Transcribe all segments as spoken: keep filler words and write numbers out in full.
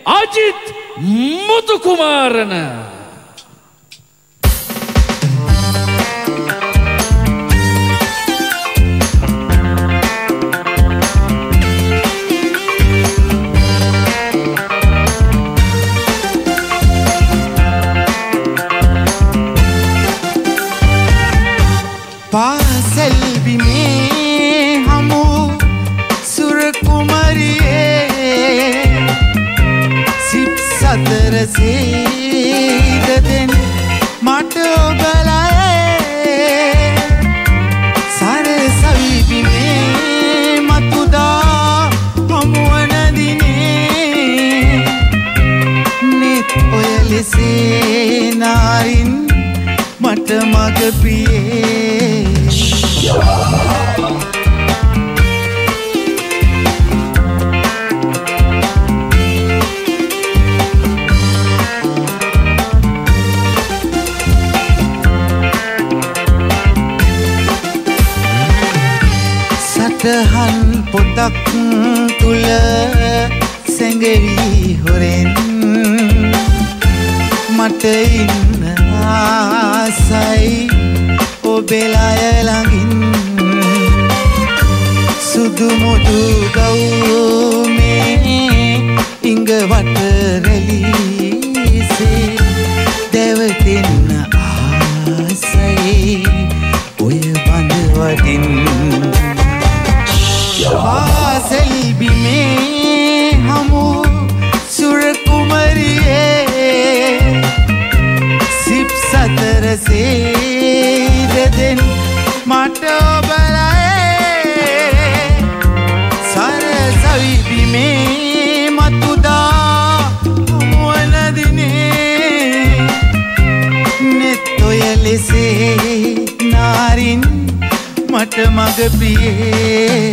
අජිත් මුතුකුමාරන පාසල් බිමේ හමු සුර කුමරියේ සිප් සතර සීදෙන් මට ඔබලයේ සරසවි බිමේ මතුදා හමුවන දිනේ නෙත් ඔය ලෙසේ නාරින් මට මග ප්‍රියේ සටහන් පොතක් තුල සැඟවි හොරෙන් මට ඉන්න ආසයි ඔබෙලය ළඟින් සුදු මුදු ගවුමේ ඉඟ වට රැලිසේ දැවටෙන්න ආසයි ඔය බඳ වටින් පාසල් බිමේ හමු සුර කුමරියේ සිප් සතර සීදෙන් මට ඔබලයේ සරසවි බිමේ මතුදා හමුවන දිනේ නෙත් ඔය ලෙසේ නාරින් මට මග ප්‍රියේ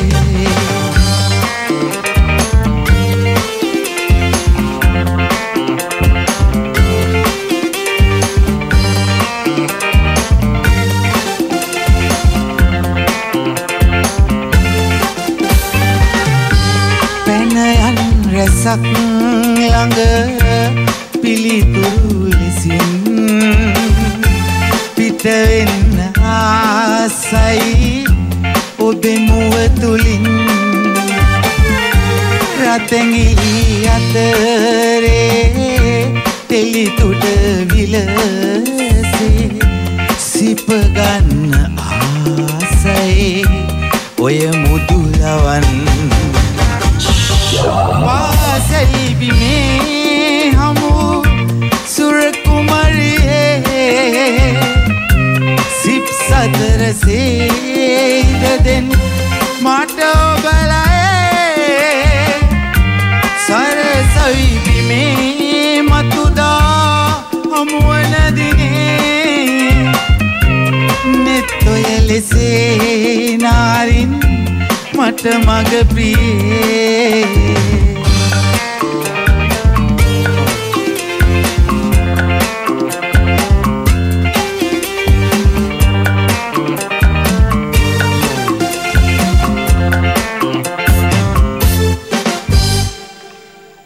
රැසක් ළඟ පිළිතුරු ලෙසින් පිට වෙන්න ආසයි ඔබේ මුව තුලින් රතැඟිලි අතරේ තෙලි තුඩ විලසේ සිප ගන්න ආසයි ඔය මුදුලවන් පාසල් බිමේ හමු සුර කුමරියේ සිප් සතර සීදෙන් මට ඔබලයේ සරසවි බිමේ මතුදා හමුවන දිනේ නෙත් ඔය ලෙසේ නාරින් මට මග ප්‍රියේ